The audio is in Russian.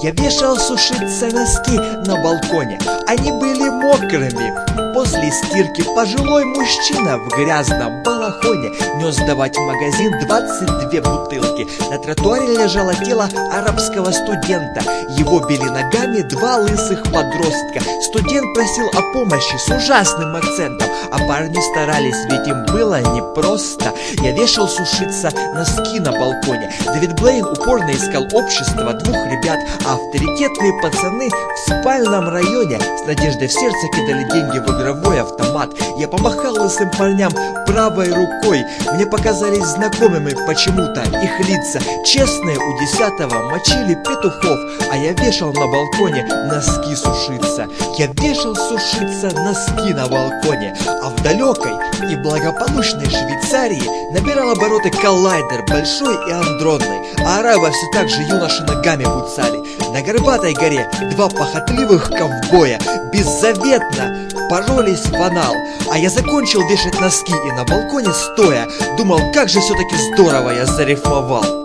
Я вешал сушиться носки на балконе, они были мокрыми. После стирки пожилой мужчина в грязном балахоне нес сдавать в магазин 22 бутылки. На тротуаре лежало тело арабского студента. Его били ногами два лысых подростка. Студент просил о помощи с ужасным акцентом, а парни старались, ведь им было непросто. Я вешал сушиться носки на балконе. Дэвид Блейн упорно искал общество двух ребят, а авторитетные пацаны в спальном районе с надеждой в сердце кидали деньги в игровой автомат. Я помахал лысым парням правой рукой. Мне показались знакомыми почему-то их лица. Честные у 10-го мочили петухов, а я вешал на балконе носки сушиться. Я вешал сушиться носки на балконе. А в далекой и благополучной Швейцарии набирал обороты коллайдер, большой и андронный, а арабы все так же юноши ногами буцали. На Горбатой горе два похотливых ковбоя беззаветно боролись в анал, а я закончил вешать носки и на балконе стоя думал, как же все-таки здорово я зарифмовал.